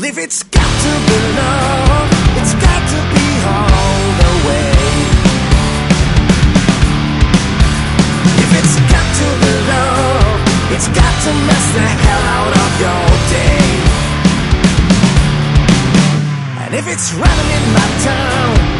if it's got to be love, it's got to be all the way. If it's got to be love, it's got to mess the hell out of your day. And if it's raining in my town,